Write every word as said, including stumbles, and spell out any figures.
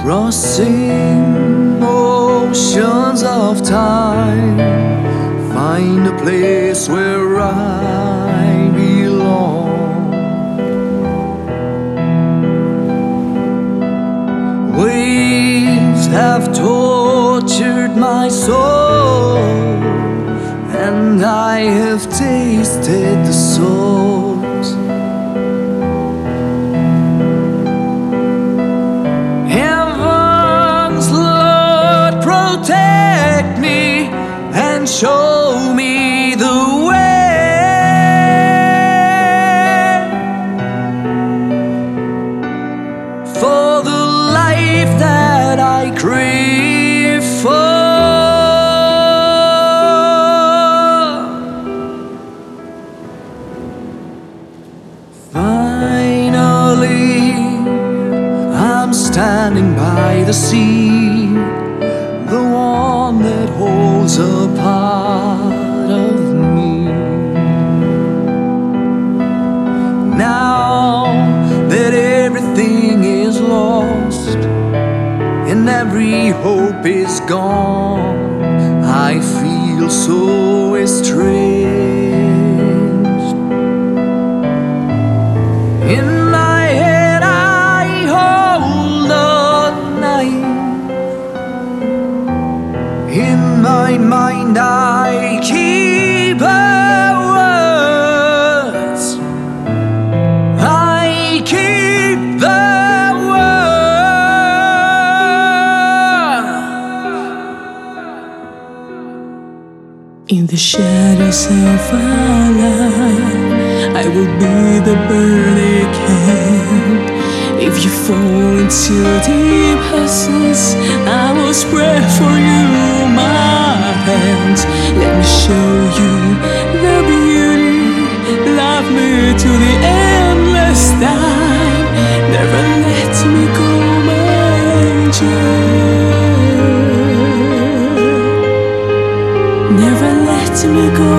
Crossing oceans of time, find a place where I belong. Waves have tortured my soul, and I have tasted the salt. Heavens, Lord, protect me and show me the way, for the life that I crave for. Finally, I'm standing by the sea, the one that holds a part of me. Now that everything is lost and every hope is gone, I feel so estranged. In my head I hold a knife, in my mind I keep her words, I keep the word. In the shadows of our life, I will be the bird they can. If you fall into deep essence, I will spread for you my hands. Let me show you the beauty. Love me to the endless time. Never let me go, my angel. Never let me go.